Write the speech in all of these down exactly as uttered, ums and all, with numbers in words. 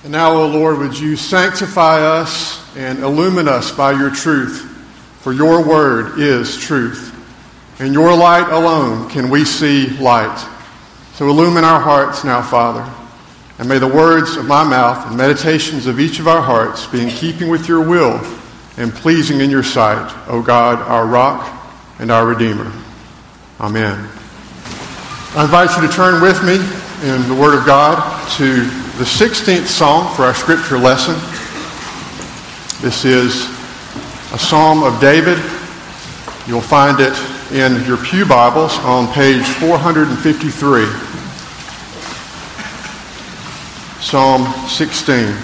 And now, O Lord, would you sanctify us and illumine us by your truth, for your word is truth. In your light alone can we see light. So illumine our hearts now, Father, and may the words of my mouth and meditations of each of our hearts be in keeping with your will and pleasing in your sight, O God, our rock and our Redeemer. Amen. I invite you to turn with me in the Word of God to the sixteenth Psalm for our scripture lesson. This is a Psalm of David. You'll find it in your pew Bibles on page four fifty-three. Psalm sixteen.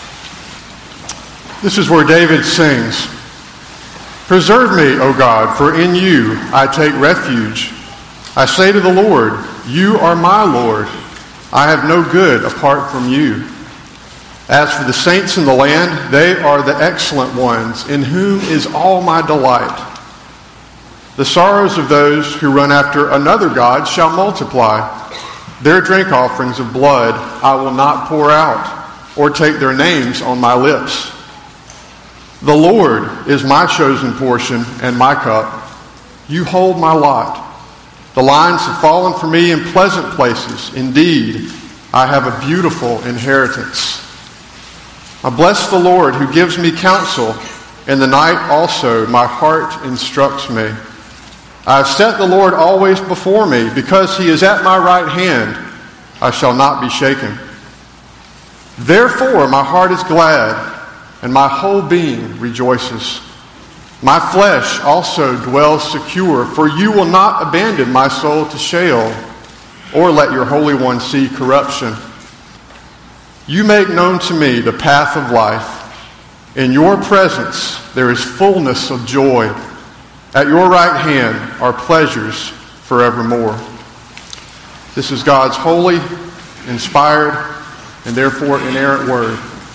This is where David sings, "Preserve me, O God, for in you I take refuge. I say to the Lord, you are my Lord. I have no good apart from you. As for the saints in the land, they are the excellent ones, in whom is all my delight. The sorrows of those who run after another god shall multiply. Their drink offerings of blood I will not pour out, or take their names on my lips. The Lord is my chosen portion and my cup. You hold my lot. The lines have fallen for me in pleasant places. Indeed, I have a beautiful inheritance. I bless the Lord who gives me counsel. In the night also my heart instructs me. I have set the Lord always before me. Because he is at my right hand, I shall not be shaken. Therefore my heart is glad, and my whole being rejoices. My flesh also dwells secure, for you will not abandon my soul to Sheol, or let your Holy One see corruption. You make known to me the path of life. In your presence there is fullness of joy. At your right hand are pleasures forevermore." This is God's holy, inspired, and therefore inerrant word.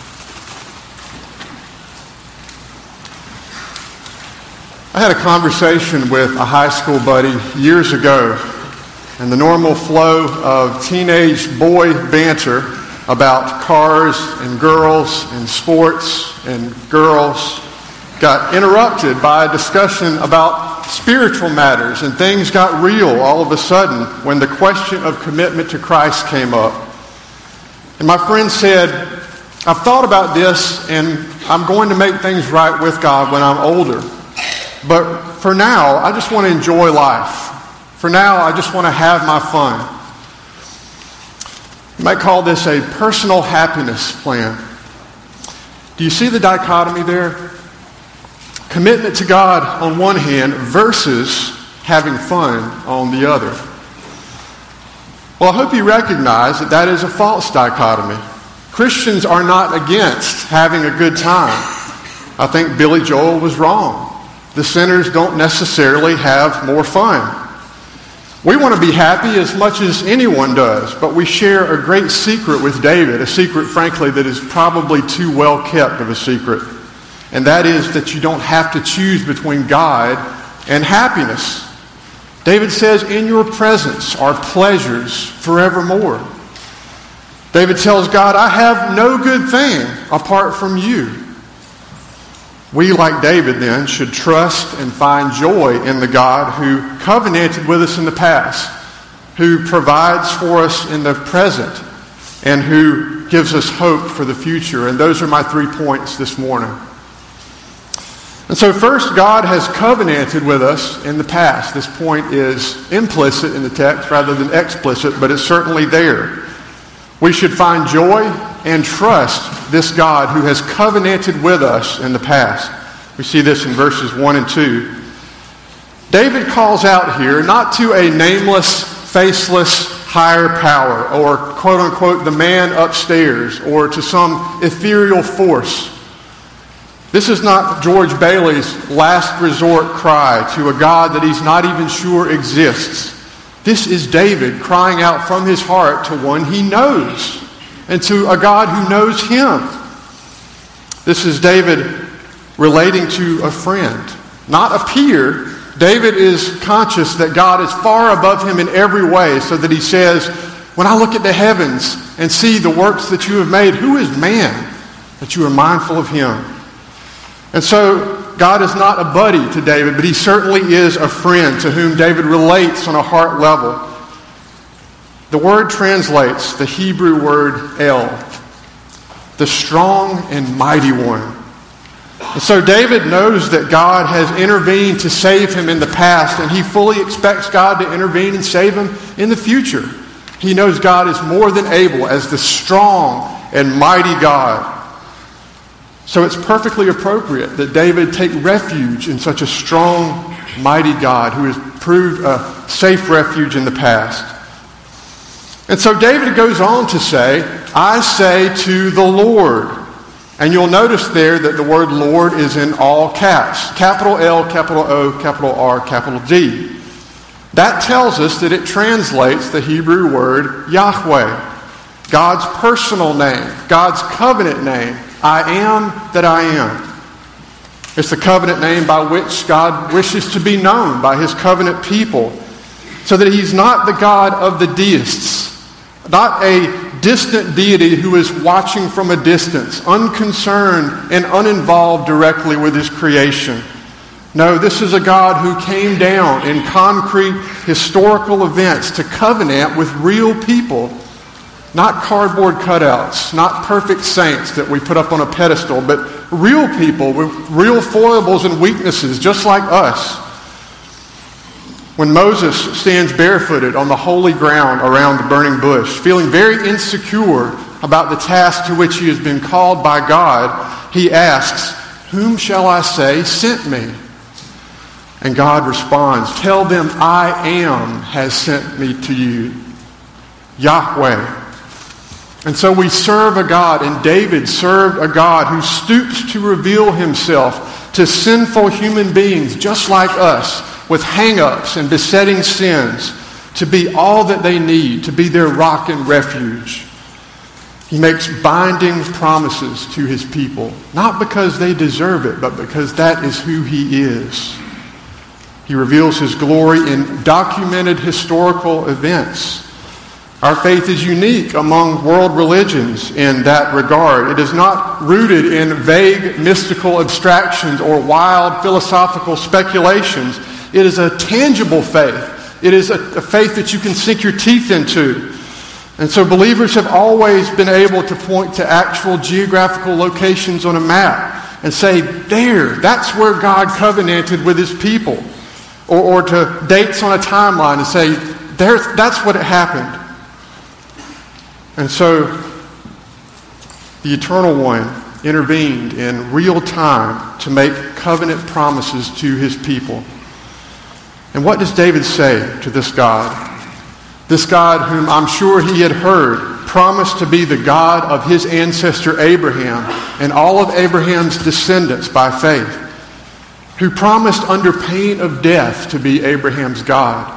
I had a conversation with a high school buddy years ago, and the normal flow of teenage boy banter about cars and girls and sports and girls got interrupted by a discussion about spiritual matters, and things got real all of a sudden when the question of commitment to Christ came up. And my friend said, "I've thought about this, and I'm going to make things right with God when I'm older. But for now, I just want to enjoy life. For now, I just want to have my fun." You might call this a personal happiness plan. Do you see the dichotomy there? Commitment to God on one hand versus having fun on the other. Well, I hope you recognize that that is a false dichotomy. Christians are not against having a good time. I think Billy Joel was wrong. The sinners don't necessarily have more fun. We want to be happy as much as anyone does, but we share a great secret with David, a secret, frankly, that is probably too well kept of a secret. And that is that you don't have to choose between God and happiness. David says, "In your presence are pleasures forevermore." David tells God, "I have no good thing apart from you." We, like David then, should trust and find joy in the God who covenanted with us in the past, who provides for us in the present, and who gives us hope for the future. And those are my three points this morning. And so first, God has covenanted with us in the past. This point is implicit in the text rather than explicit, but it's certainly there. We should find joy and trust this God who has covenanted with us in the past. We see this in verses one and two. David calls out here not to a nameless, faceless higher power, or quote-unquote the man upstairs, or to some ethereal force. This is not George Bailey's last resort cry to a God that he's not even sure exists. This is David crying out from his heart to one he knows, and to a God who knows him. This is David relating to a friend, not a peer. David is conscious that God is far above him in every way, so that he says, When I look at the heavens and see the works that you have made, who is man that you are mindful of him? And so God is not a buddy to David, but he certainly is a friend to whom David relates on a heart level. The word translates the Hebrew word El, the strong and mighty one. And so David knows that God has intervened to save him in the past, and he fully expects God to intervene and save him in the future. He knows God is more than able as the strong and mighty God. So it's perfectly appropriate that David take refuge in such a strong, mighty God who has proved a safe refuge in the past. And so David goes on to say, I say to the Lord. And you'll notice there that the word Lord is in all caps. Capital L, capital O, capital R, capital D. That tells us that it translates the Hebrew word Yahweh, God's personal name, God's covenant name. I am that I am. It's the covenant name by which God wishes to be known by his covenant people, so that he's not the God of the deists, not a distant deity who is watching from a distance, unconcerned and uninvolved directly with his creation. No, this is a God who came down in concrete historical events to covenant with real people, not cardboard cutouts, not perfect saints that we put up on a pedestal, but real people with real foibles and weaknesses, just like us. When Moses stands barefooted on the holy ground around the burning bush, feeling very insecure about the task to which he has been called by God, he asks, "Whom shall I say sent me?" And God responds, "Tell them I am has sent me to you, Yahweh." And so we serve a God, and David served a God who stoops to reveal himself to sinful human beings just like us, with hang-ups and besetting sins, to be all that they need, to be their rock and refuge. He makes binding promises to his people, not because they deserve it, but because that is who he is. He reveals his glory in documented historical events. Our faith is unique among world religions in that regard. It is not rooted in vague mystical abstractions or wild philosophical speculations. It is a tangible faith. It is a, a faith that you can sink your teeth into. And so believers have always been able to point to actual geographical locations on a map and say, there, that's where God covenanted with his people. Or, or to dates on a timeline and say, there, that's what it happened. And so the Eternal One intervened in real time to make covenant promises to his people. And what does David say to this God? This God whom I'm sure he had heard promised to be the God of his ancestor Abraham and all of Abraham's descendants by faith, who promised under pain of death to be Abraham's God.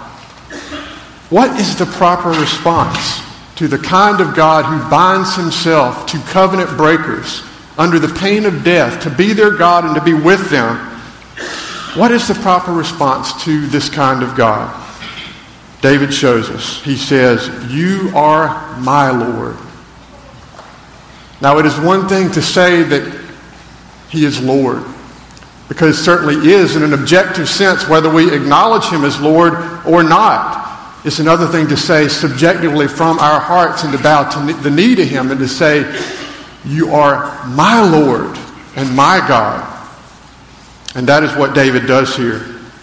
What is the proper response to the kind of God who binds himself to covenant breakers under the pain of death to be their God and to be with them? What is the proper response to this kind of God? David shows us. He says, "You are my Lord." Now, it is one thing to say that he is Lord, because it certainly is in an objective sense whether we acknowledge him as Lord or not. It's another thing to say subjectively from our hearts and to bow to the knee to him and to say, "You are my Lord and my God." And that is what David does here.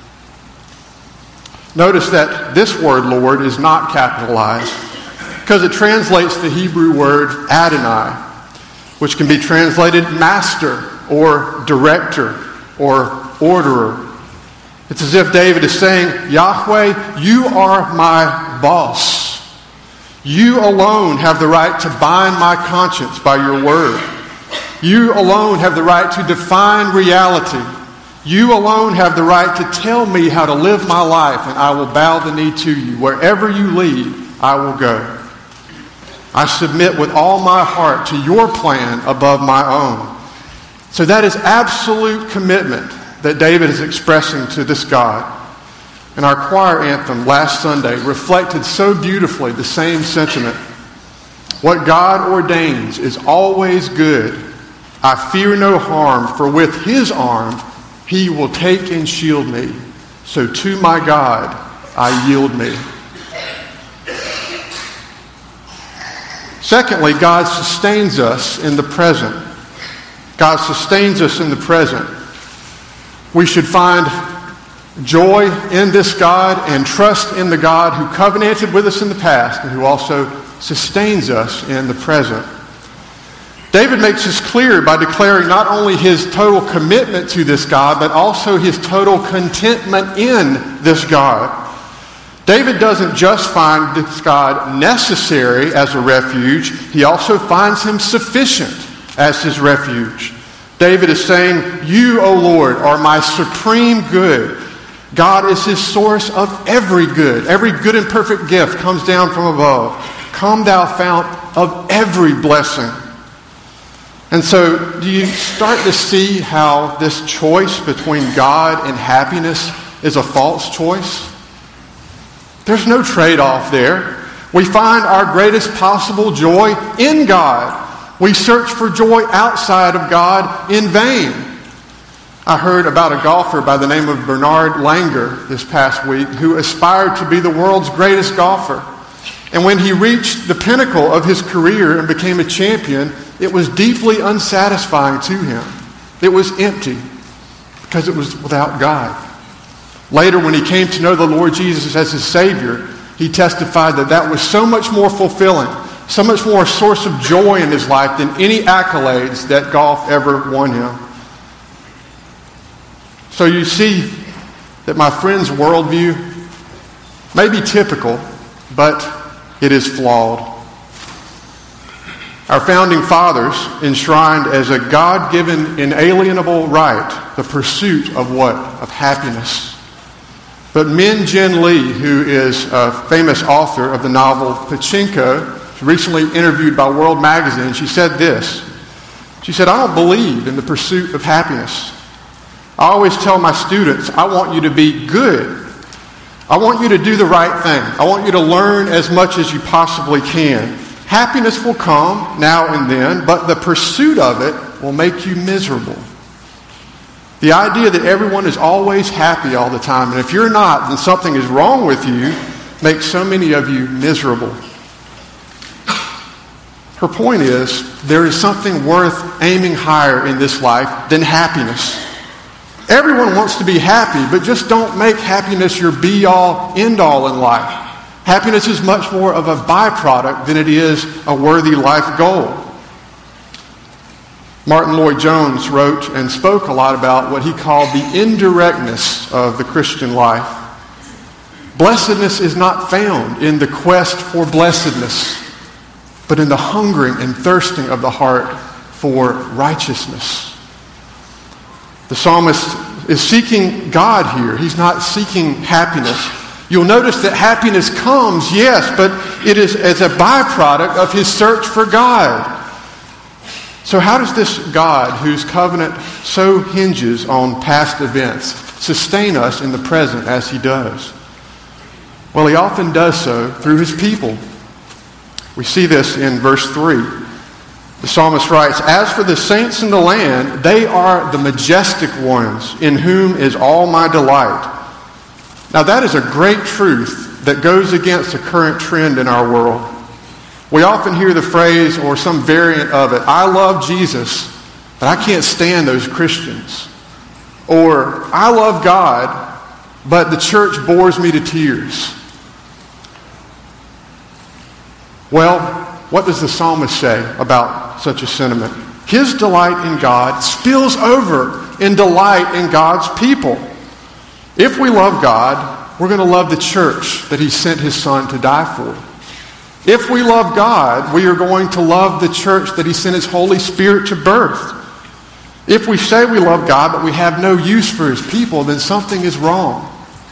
Notice that this word Lord is not capitalized because it translates the Hebrew word Adonai, which can be translated master or director or orderer. It's as if David is saying, Yahweh, you are my boss. You alone have the right to bind my conscience by your word. You alone have the right to define reality. You alone have the right to tell me how to live my life, and I will bow the knee to you. Wherever you lead, I will go. I submit with all my heart to your plan above my own. So that is absolute commitment that David is expressing to this God. And our choir anthem last Sunday reflected so beautifully the same sentiment. What God ordains is always good. I fear no harm, for with his arm he will take and shield me. So to my God I yield me. Secondly, God sustains us in the present. God sustains us in the present. We should find joy in this God and trust in the God who covenanted with us in the past and who also sustains us in the present. David makes this clear by declaring not only his total commitment to this God, but also his total contentment in this God. David doesn't just find this God necessary as a refuge, he also finds him sufficient as his refuge. David is saying, you, O Lord, are my supreme good. God is his source of every good. Every good and perfect gift comes down from above. Come thou fount of every blessing. And so, do you start to see how this choice between God and happiness is a false choice? There's no trade-off there. We find our greatest possible joy in God. We search for joy outside of God in vain. I heard about a golfer by the name of Bernard Langer this past week who aspired to be the world's greatest golfer. And when he reached the pinnacle of his career and became a champion, it was deeply unsatisfying to him. It was empty because it was without God. Later, when he came to know the Lord Jesus as his Savior, he testified that that was so much more fulfilling, so much more a source of joy in his life than any accolades that golf ever won him. So you see that my friend's worldview may be typical, but it is flawed. Our founding fathers enshrined as a God-given, inalienable right the pursuit of what? Of happiness. But Min Jin Lee, who is a famous author of the novel Pachinko, recently interviewed by World Magazine, she said this. She said, I don't believe in the pursuit of happiness. I always tell my students, I want you to be good. I want you to do the right thing. I want you to learn as much as you possibly can. Happiness will come now and then, but the pursuit of it will make you miserable. The idea that everyone is always happy all the time, and if you're not, then something is wrong with you, makes so many of you miserable. Her point is, there is something worth aiming higher in this life than happiness. Everyone wants to be happy, but just don't make happiness your be-all, end-all in life. Happiness is much more of a byproduct than it is a worthy life goal. Martin Lloyd-Jones wrote and spoke a lot about what he called the indirectness of the Christian life. Blessedness is not found in the quest for blessedness, but in the hungering and thirsting of the heart for righteousness. The psalmist is seeking God here. He's not seeking happiness. You'll notice that happiness comes, yes, but it is as a byproduct of his search for God. So how does this God, whose covenant so hinges on past events, sustain us in the present as he does? Well, he often does so through his people. We see this in verse three. The psalmist writes, as for the saints in the land, they are the majestic ones, in whom is all my delight. Now that is a great truth that goes against the current trend in our world. We often hear the phrase, or some variant of it, I love Jesus, but I can't stand those Christians. Or, I love God, but the church bores me to tears. Well, what does the psalmist say about such a sentiment? His delight in God spills over in delight in God's people. If we love God, we're going to love the church that he sent his son to die for. If we love God, we are going to love the church that he sent his Holy Spirit to birth. If we say we love God, but we have no use for his people, then something is wrong.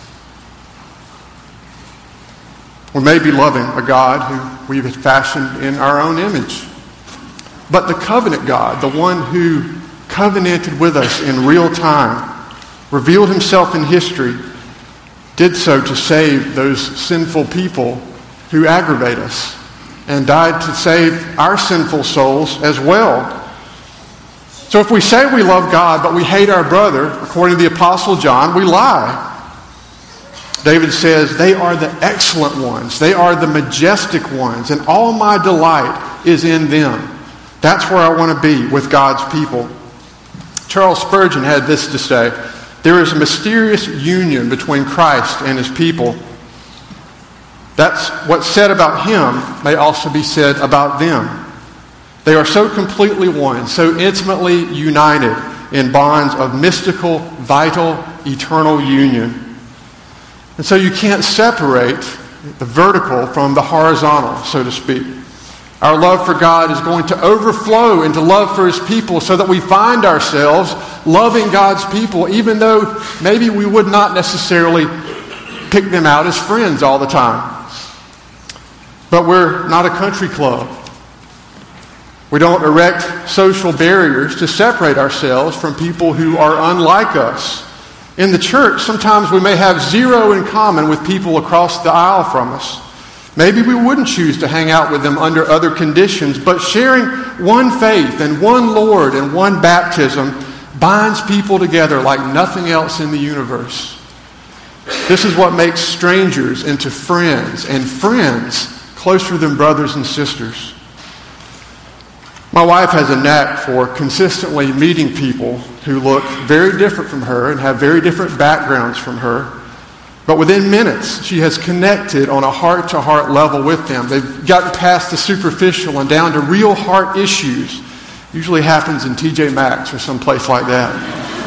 We may be loving a God who we've fashioned in our own image. But the covenant God, the one who covenanted with us in real time, revealed himself in history, did so to save those sinful people who aggravate us, and died to save our sinful souls as well. So if we say we love God, but we hate our brother, according to the Apostle John, we lie. David says, they are the excellent ones. They are the majestic ones, and all my delight is in them. That's where I want to be, with God's people. Charles Spurgeon had this to say: there is a mysterious union between Christ and his people. That's what's said about him may also be said about them. They are so completely one, so intimately united in bonds of mystical, vital, eternal union. And so you can't separate the vertical from the horizontal, so to speak. Our love for God is going to overflow into love for his people, so that we find ourselves loving God's people, even though maybe we would not necessarily pick them out as friends all the time. But we're not a country club. We don't erect social barriers to separate ourselves from people who are unlike us. In the church, sometimes we may have zero in common with people across the aisle from us. Maybe we wouldn't choose to hang out with them under other conditions, but sharing one faith and one Lord and one baptism binds people together like nothing else in the universe. This is what makes strangers into friends, and friends closer than brothers and sisters. My wife has a knack for consistently meeting people who look very different from her and have very different backgrounds from her. But within minutes, she has connected on a heart-to-heart level with them. They've gotten past the superficial and down to real heart issues. Usually happens in T J Maxx or someplace like that.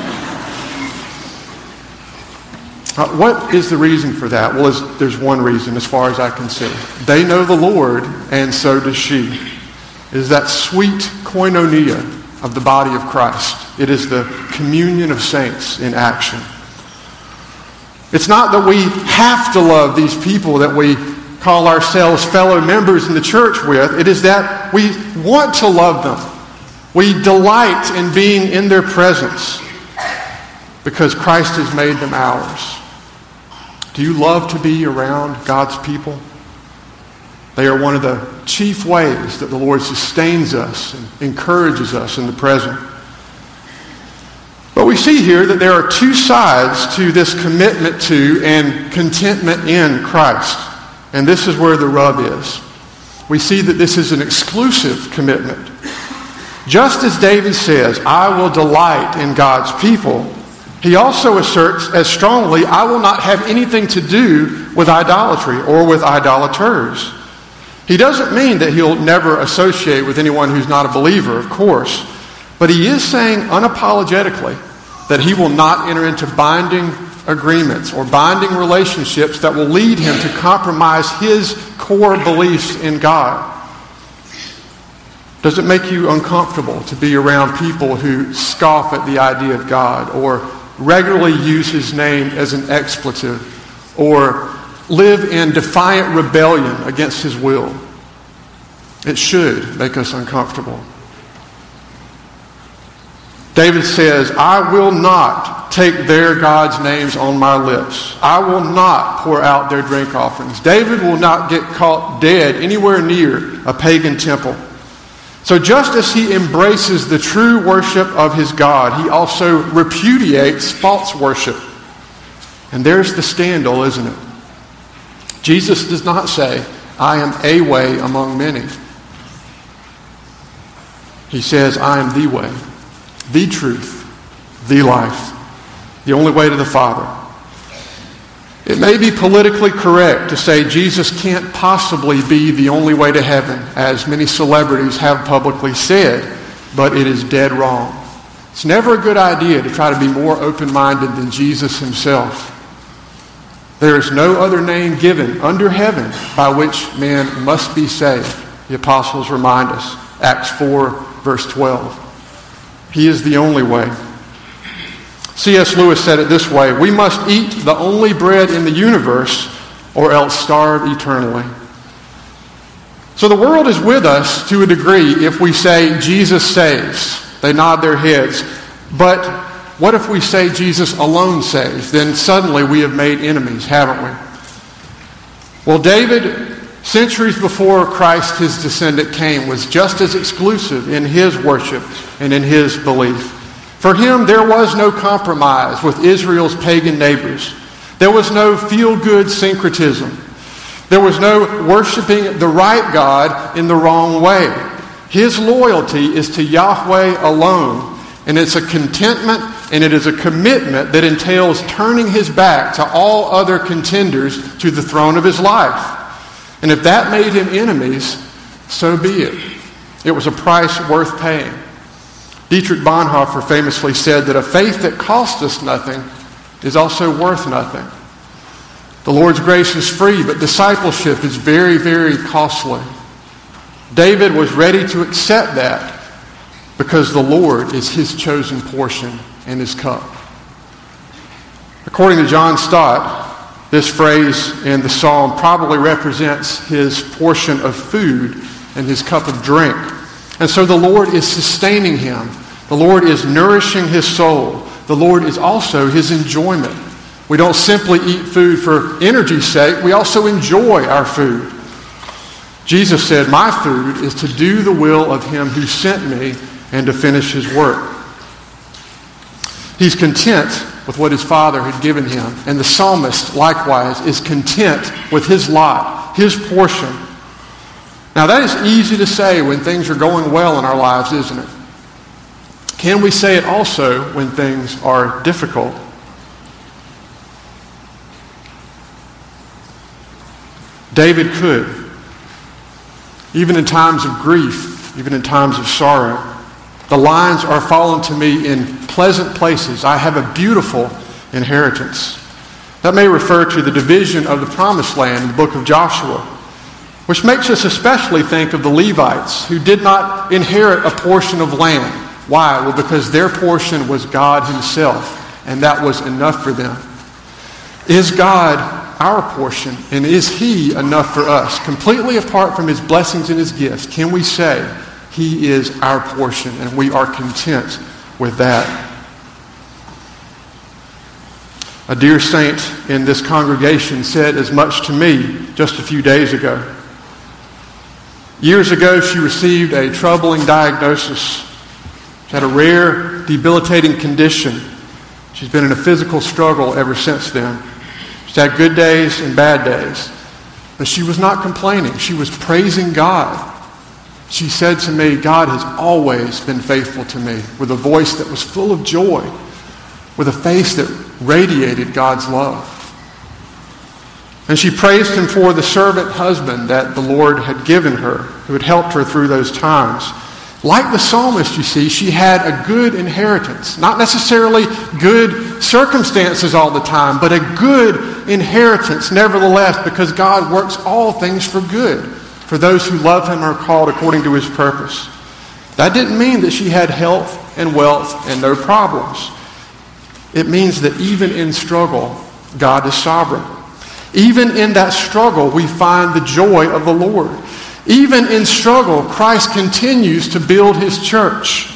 Uh, what is the reason for that? Well, is, there's one reason as far as I consider. They know the Lord, and so does she. It is that sweet koinonia of the body of Christ. It is the communion of saints in action. It's not that we have to love these people that we call ourselves fellow members in the church with. It is that we want to love them. We delight in being in their presence because Christ has made them ours. Do you love to be around God's people? They are one of the chief ways that the Lord sustains us and encourages us in the present. But we see here that there are two sides to this commitment to and contentment in Christ. And this is where the rub is. We see that this is an exclusive commitment. Just as David says, I will delight in God's people, he also asserts as strongly, I will not have anything to do with idolatry or with idolaters. He doesn't mean that he'll never associate with anyone who's not a believer, of course. But he is saying unapologetically that he will not enter into binding agreements or binding relationships that will lead him to compromise his core beliefs in God. Does it make you uncomfortable to be around people who scoff at the idea of God or regularly use his name as an expletive or live in defiant rebellion against his will? It should make us uncomfortable. David says, I will not take their God's names on my lips. I will not pour out their drink offerings. David will not get caught dead anywhere near a pagan temple. So just as he embraces the true worship of his God, he also repudiates false worship. And there's the scandal, isn't it? Jesus does not say, I am a way among many. He says, I am the way, the truth, the life, the only way to the Father. It may be politically correct to say Jesus can't possibly be the only way to heaven, as many celebrities have publicly said, but it is dead wrong. It's never a good idea to try to be more open-minded than Jesus himself. There is no other name given under heaven by which man must be saved. The apostles remind us, Acts four, verse twelve. He is the only way. C S Lewis said it this way, we must eat the only bread in the universe or else starve eternally. So the world is with us to a degree if we say Jesus saves. They nod their heads. But what if we say Jesus alone saves? Then suddenly we have made enemies, haven't we? Well, David, centuries before Christ, his descendant, came, was just as exclusive in his worship and in his belief. For him, there was no compromise with Israel's pagan neighbors. There was no feel-good syncretism. There was no worshiping the right God in the wrong way. His loyalty is to Yahweh alone, and it's a contentment and it is a commitment that entails turning his back to all other contenders to the throne of his life. And if that made him enemies, so be it. It was a price worth paying. Dietrich Bonhoeffer famously said that a faith that costs us nothing is also worth nothing. The Lord's grace is free, but discipleship is very, very costly. David was ready to accept that because the Lord is his chosen portion and his cup. According to John Stott, this phrase in the psalm probably represents his portion of food and his cup of drink. And so the Lord is sustaining him. The Lord is nourishing his soul. The Lord is also his enjoyment. We don't simply eat food for energy's sake. We also enjoy our food. Jesus said, "My food is to do the will of him who sent me and to finish his work." He's content with what his Father had given him. And the psalmist, likewise, is content with his lot, his portion. Now, that is easy to say when things are going well in our lives, isn't it? Can we say it also when things are difficult? David could. Even in times of grief, even in times of sorrow. The lines are fallen to me in pleasant places. I have a beautiful inheritance. That may refer to the division of the promised land in the book of Joshua, which makes us especially think of the Levites who did not inherit a portion of land. Why? Well, because their portion was God himself, and that was enough for them. Is God our portion, and is he enough for us? Completely apart from his blessings and his gifts, can we say he is our portion and we are content with that? A dear saint in this congregation said as much to me just a few days ago. Years ago, she received a troubling diagnosis. She had a rare, debilitating condition. She's been in a physical struggle ever since then. She's had good days and bad days. But she was not complaining. She was praising God. She said to me, "God has always been faithful to me," with a voice that was full of joy, with a face that radiated God's love. And she praised him for the servant husband that the Lord had given her, who had helped her through those times. Like the psalmist, you see, she had a good inheritance. Not necessarily good circumstances all the time, but a good inheritance nevertheless, because God works all things for good for those who love him and are called according to his purpose. That didn't mean that she had health and wealth and no problems. It means that even in struggle, God is sovereign. Even in that struggle, we find the joy of the Lord. Even in struggle, Christ continues to build his church.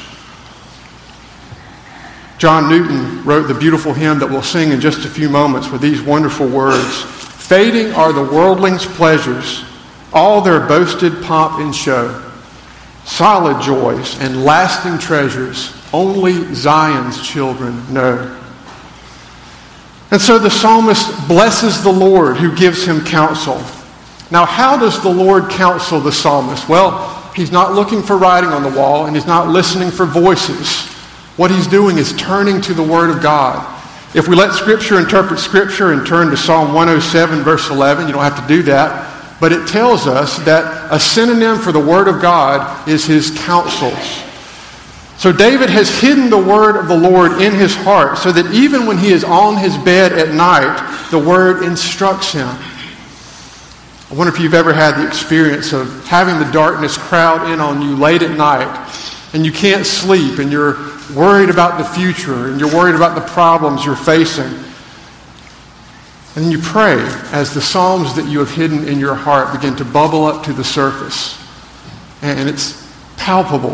John Newton wrote the beautiful hymn that we'll sing in just a few moments with these wonderful words. "Fading are the worldling's pleasures, all their boasted pomp and show. Solid joys and lasting treasures, only Zion's children know." And so the psalmist blesses the Lord who gives him counsel. Now, how does the Lord counsel the psalmist? Well, he's not looking for writing on the wall, and he's not listening for voices. What he's doing is turning to the Word of God. If we let Scripture interpret Scripture and turn to Psalm one oh seven, verse eleven, you don't have to do that, but it tells us that a synonym for the Word of God is his counsels. So David has hidden the word of the Lord in his heart so that even when he is on his bed at night, the Word instructs him. I wonder if you've ever had the experience of having the darkness crowd in on you late at night and you can't sleep and you're worried about the future and you're worried about the problems you're facing. And then you pray as the psalms that you have hidden in your heart begin to bubble up to the surface. And it's palpable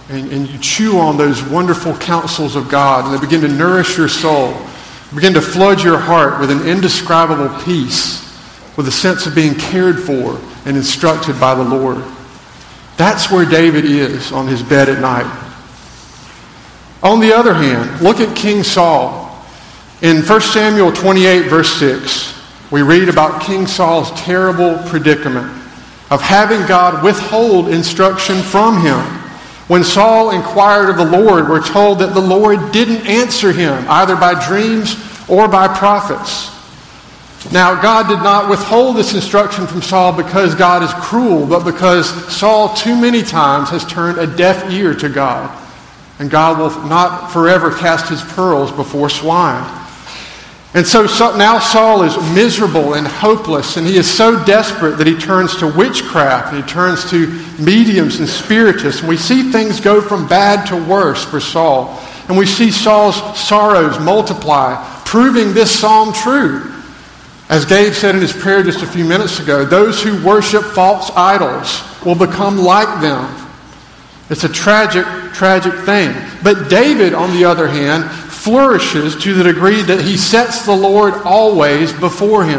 and, and you chew on those wonderful counsels of God, and they begin to nourish your soul, begin to flood your heart with an indescribable peace, with a sense of being cared for and instructed by the Lord. That's where David is on his bed at night. On the other hand, look at King Saul. In First Samuel twenty-eight, verse six, we read about King Saul's terrible predicament of having God withhold instruction from him. When Saul inquired of the Lord, we're told that the Lord didn't answer him, either by dreams or by prophets. Now, God did not withhold this instruction from Saul because God is cruel, but because Saul too many times has turned a deaf ear to God. And God will not forever cast his pearls before swine. And so, so now Saul is miserable and hopeless, and he is so desperate that he turns to witchcraft, and he turns to mediums and spiritists. And we see things go from bad to worse for Saul. And we see Saul's sorrows multiply, proving this psalm true. As Gabe said in his prayer just a few minutes ago, those who worship false idols will become like them. It's a tragic, tragic thing. But David, on the other hand, flourishes to the degree that he sets the Lord always before him.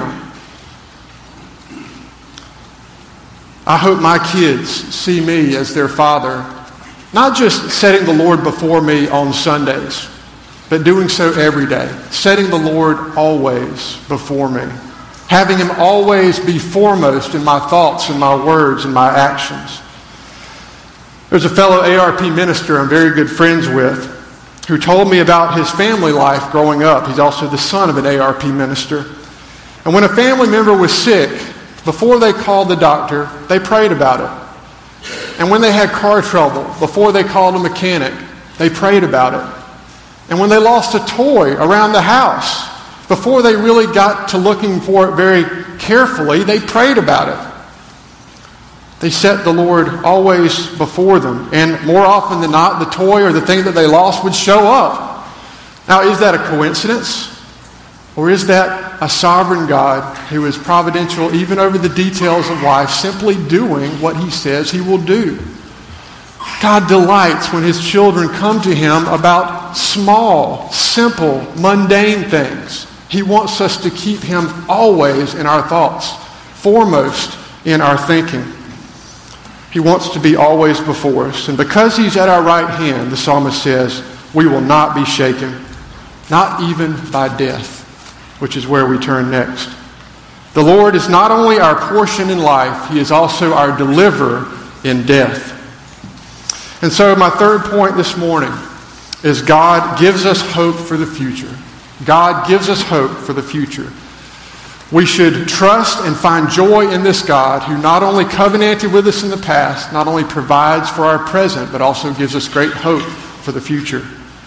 I hope my kids see me as their father, not just setting the Lord before me on Sundays, but doing so every day, setting the Lord always before me, having him always be foremost in my thoughts and my words and my actions. There's a fellow A R P minister I'm very good friends with who told me about his family life growing up. He's also the son of an A R P minister. And when a family member was sick, before they called the doctor, they prayed about it. And when they had car trouble, before they called a mechanic, they prayed about it. And when they lost a toy around the house, before they really got to looking for it very carefully, they prayed about it. They set the Lord always before them. And more often than not, the toy or the thing that they lost would show up. Now, is that a coincidence? Or is that a sovereign God who is providential even over the details of life, simply doing what he says he will do? God delights when his children come to him about small, simple, mundane things. He wants us to keep him always in our thoughts, foremost in our thinking. He wants to be always before us. And because he's at our right hand, the psalmist says, we will not be shaken, not even by death, which is where we turn next. The Lord is not only our portion in life, he is also our deliverer in death. And so my third point this morning is God gives us hope for the future. God gives us hope for the future. We should trust and find joy in this God who not only covenanted with us in the past, not only provides for our present, but also gives us great hope for the future.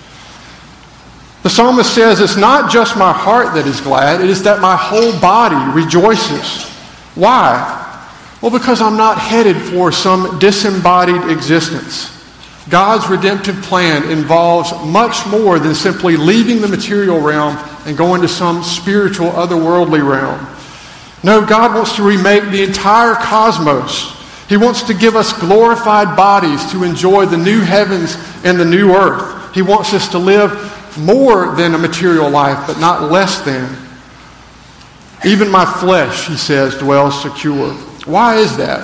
The psalmist says, it's not just my heart that is glad, it is that my whole body rejoices. Why? Well, because I'm not headed for some disembodied existence. God's redemptive plan involves much more than simply leaving the material realm and going to some spiritual, otherworldly realm. No, God wants to remake the entire cosmos. He wants to give us glorified bodies to enjoy the new heavens and the new earth. He wants us to live more than a material life, but not less than. Even my flesh, he says, dwells secure. Why is that?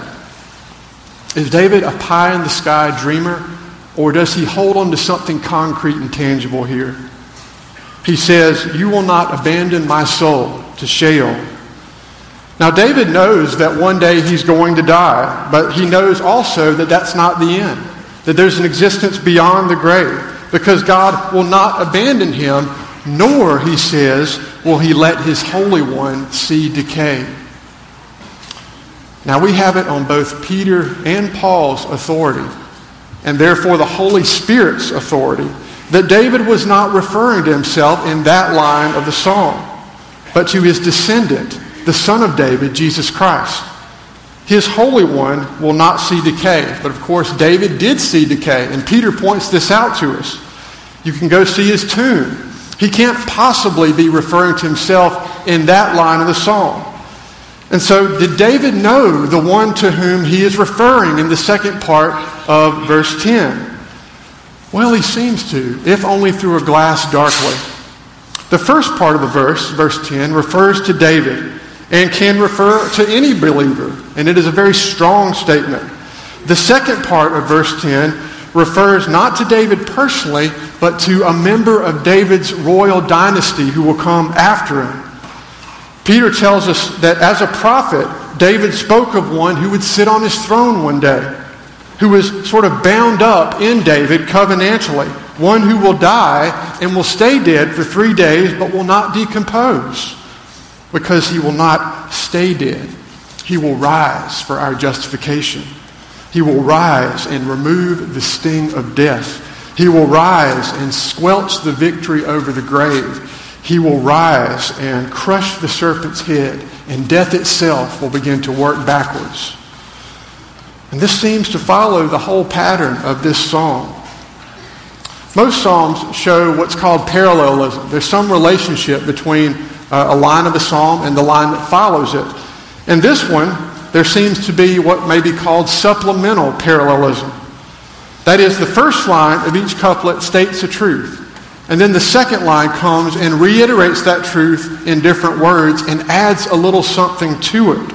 Is David a pie-in-the-sky dreamer? Or does he hold on to something concrete and tangible here? He says, you will not abandon my soul to Sheol. Now, David knows that one day he's going to die, but he knows also that that's not the end, that there's an existence beyond the grave, because God will not abandon him, nor, he says, will he let his Holy One see decay. Now, we have it on both Peter and Paul's authority, and therefore the Holy Spirit's authority, that David was not referring to himself in that line of the psalm, but to his descendant, the Son of David, Jesus Christ. His Holy One will not see decay. But of course, David did see decay, and Peter points this out to us. You can go see his tomb. He can't possibly be referring to himself in that line of the psalm. And so, did David know the one to whom he is referring in the second part of verse ten? Well, he seems to, if only through a glass darkly. The first part of the verse, verse ten, refers to David and can refer to any believer, and it is a very strong statement. The second part of verse ten refers not to David personally, but to a member of David's royal dynasty who will come after him. Peter tells us that as a prophet, David spoke of one who would sit on his throne one day, who was sort of bound up in David covenantally, one who will die and will stay dead for three days but will not decompose, because he will not stay dead. He will rise for our justification. He will rise and remove the sting of death. He will rise and squelch the victory over the grave. He will rise and crush the serpent's head, and death itself will begin to work backwards. And this seems to follow the whole pattern of this psalm. Most psalms show what's called parallelism. There's some relationship between uh, a line of a psalm and the line that follows it. In this one, there seems to be what may be called supplemental parallelism. That is, the first line of each couplet states a truth, and then the second line comes and reiterates that truth in different words and adds a little something to it.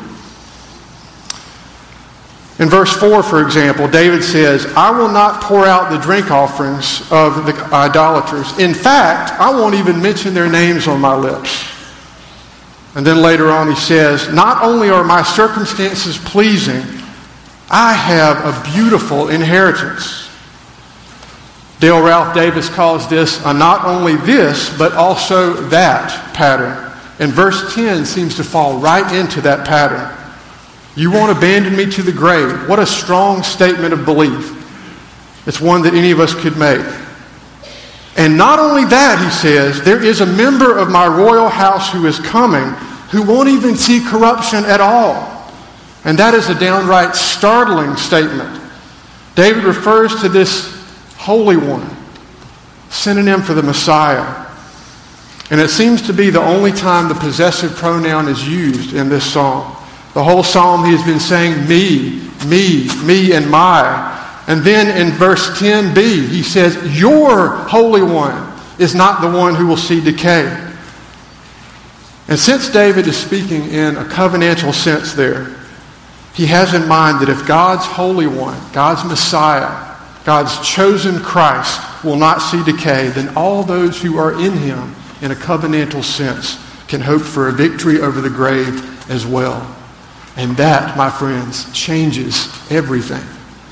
In verse four, for example, David says, I will not pour out the drink offerings of the idolaters. In fact, I won't even mention their names on my lips. And then later on he says, not only are my circumstances pleasing, I have a beautiful inheritance. Dale Ralph Davis calls this a not only this, but also that pattern. And verse ten seems to fall right into that pattern. You won't abandon me to the grave. What a strong statement of belief. It's one that any of us could make. And not only that, he says, there is a member of my royal house who is coming who won't even see corruption at all. And that is a downright startling statement. David refers to this Holy One, synonym for the Messiah. And it seems to be the only time the possessive pronoun is used in this psalm. The whole psalm he has been saying me, me, me, and my. And then in verse ten b, he says, your Holy One is not the one who will see decay. And since David is speaking in a covenantal sense there, he has in mind that if God's Holy One, God's Messiah, God's chosen Christ will not see decay, then all those who are in him in a covenantal sense can hope for a victory over the grave as well. And that, my friends, changes everything.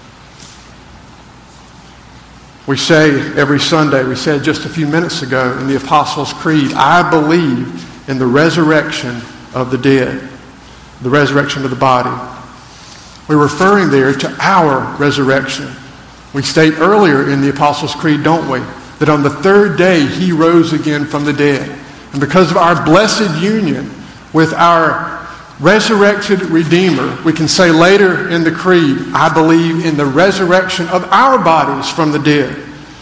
We say every Sunday, we said just a few minutes ago in the Apostles' Creed, I believe in the resurrection of the dead, the resurrection of the body. We're referring there to our resurrection. We state earlier in the Apostles' Creed, don't we, that on the third day he rose again from the dead. And because of our blessed union with our resurrected Redeemer, we can say later in the Creed, I believe in the resurrection of our bodies from the dead.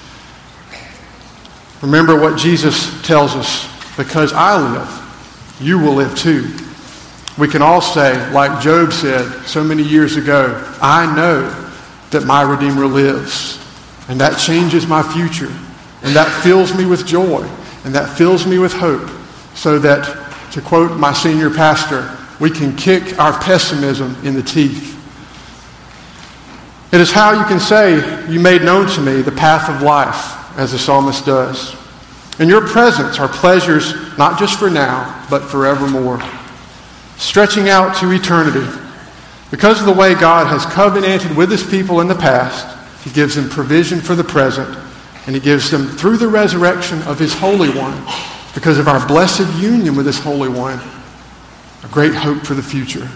Remember what Jesus tells us, because I live, you will live too. We can all say, like Job said so many years ago, I know that my Redeemer lives, and that changes my future, and that fills me with joy, and that fills me with hope, so that, to quote my senior pastor, we can kick our pessimism in the teeth. It is how you can say, you made known to me the path of life, as the psalmist does. In your presence are pleasures not just for now, but forevermore, stretching out to eternity. Because of the way God has covenanted with his people in the past, he gives them provision for the present, and he gives them, through the resurrection of his Holy One, because of our blessed union with his Holy One, a great hope for the future.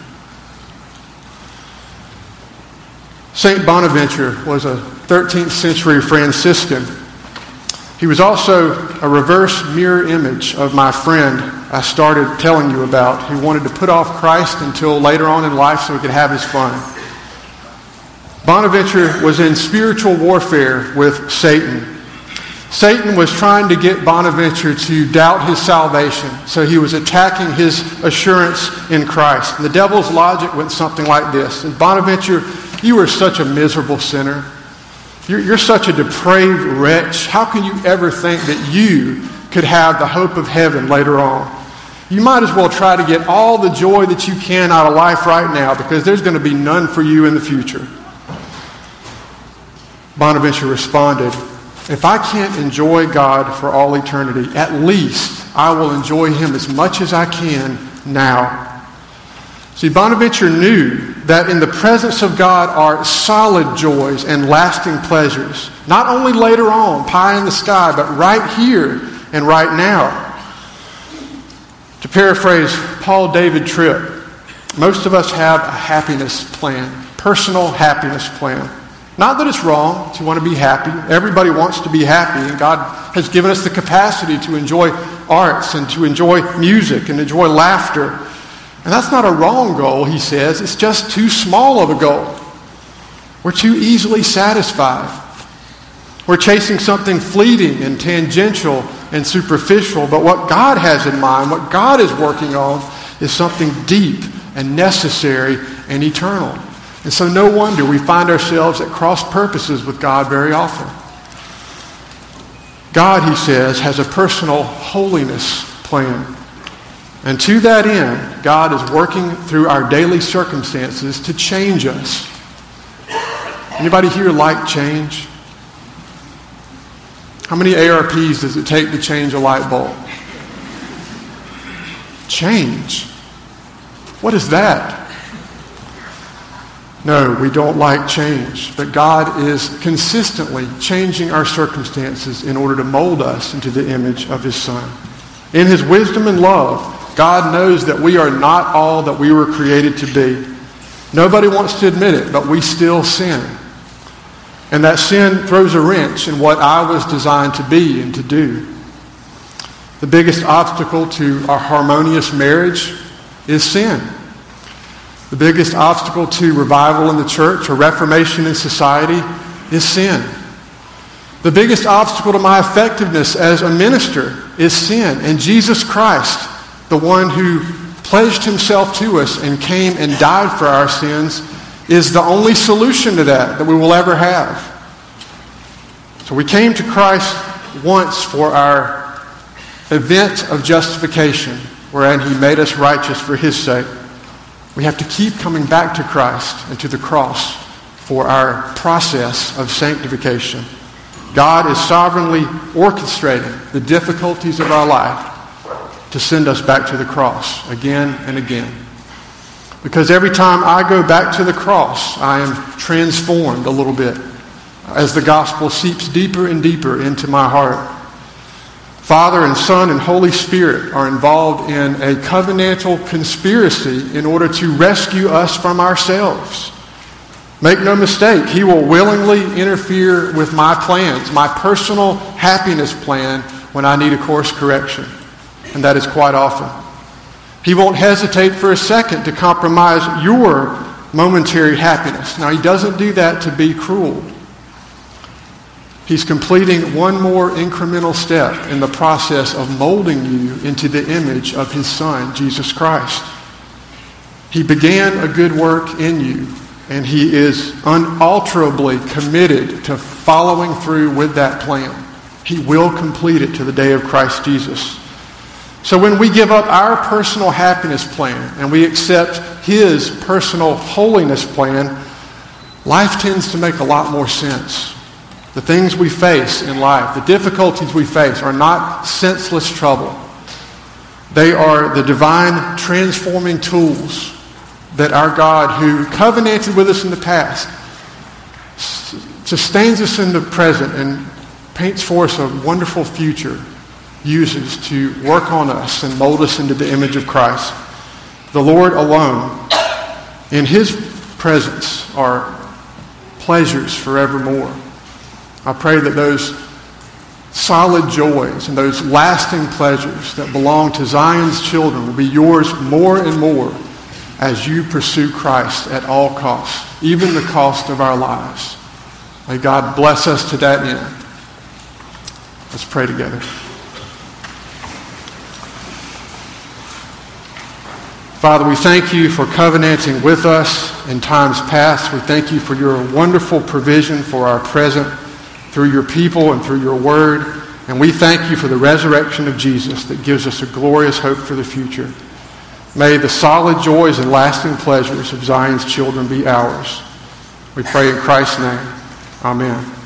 Saint Bonaventure was a thirteenth century Franciscan. He was also a reverse mirror image of my friend I started telling you about, who wanted to put off Christ until later on in life so he could have his fun. Bonaventure was in spiritual warfare with Satan. Satan was trying to get Bonaventure to doubt his salvation, so he was attacking his assurance in Christ. And the devil's logic went something like this. And Bonaventure, you are such a miserable sinner. You're, you're such a depraved wretch. How can you ever think that you could have the hope of heaven later on? You might as well try to get all the joy that you can out of life right now, because there's going to be none for you in the future. Bonaventure responded, if I can't enjoy God for all eternity, at least I will enjoy him as much as I can now. See, Bonaventure knew that in the presence of God are solid joys and lasting pleasures, not only later on, pie in the sky, but right here and right now. To paraphrase Paul David Tripp, most of us have a happiness plan, personal happiness plan. Not that it's wrong to want to be happy. Everybody wants to be happy, and God has given us the capacity to enjoy arts and to enjoy music and enjoy laughter. And that's not a wrong goal, he says. It's just too small of a goal. We're too easily satisfied. We're chasing something fleeting and tangential and superficial, but what God has in mind, what God is working on, is something deep and necessary and eternal. And so no wonder we find ourselves at cross purposes with God very often. God, he says, has a personal holiness plan. And to that end, God is working through our daily circumstances to change us. Anybody here like change? How many A R Ps does it take to change a light bulb? Change? What is that? No, we don't like change, but God is consistently changing our circumstances in order to mold us into the image of his Son. In his wisdom and love, God knows that we are not all that we were created to be. Nobody wants to admit it, but we still sin. And that sin throws a wrench in what I was designed to be and to do. The biggest obstacle to our harmonious marriage is sin. The biggest obstacle to revival in the church or reformation in society is sin. The biggest obstacle to my effectiveness as a minister is sin. And Jesus Christ, the one who pledged himself to us and came and died for our sins, is the only solution to that that we will ever have. So we came to Christ once for our event of justification, wherein he made us righteous for his sake. We have to keep coming back to Christ and to the cross for our process of sanctification. God is sovereignly orchestrating the difficulties of our life to send us back to the cross again and again. Because every time I go back to the cross, I am transformed a little bit as the gospel seeps deeper and deeper into my heart. Father and Son and Holy Spirit are involved in a covenantal conspiracy in order to rescue us from ourselves. Make no mistake, he will willingly interfere with my plans, my personal happiness plan, when I need a course correction. And that is quite often. He won't hesitate for a second to compromise your momentary happiness. Now, he doesn't do that to be cruel. He's completing one more incremental step in the process of molding you into the image of his Son, Jesus Christ. He began a good work in you, and he is unalterably committed to following through with that plan. He will complete it to the day of Christ Jesus. So when we give up our personal happiness plan and we accept his personal holiness plan, life tends to make a lot more sense. The things we face in life, the difficulties we face, are not senseless trouble. They are the divine transforming tools that our God, who covenanted with us in the past, sustains us in the present and paints for us a wonderful future, uses to work on us and mold us into the image of Christ. The Lord alone, in his presence, are pleasures forevermore. I pray that those solid joys and those lasting pleasures that belong to Zion's children will be yours more and more as you pursue Christ at all costs, even the cost of our lives. May God bless us to that end. Let's pray together. Father, we thank you for covenanting with us in times past. We thank you for your wonderful provision for our present through your people and through your word. And we thank you for the resurrection of Jesus that gives us a glorious hope for the future. May the solid joys and lasting pleasures of Zion's children be ours. We pray in Christ's name. Amen.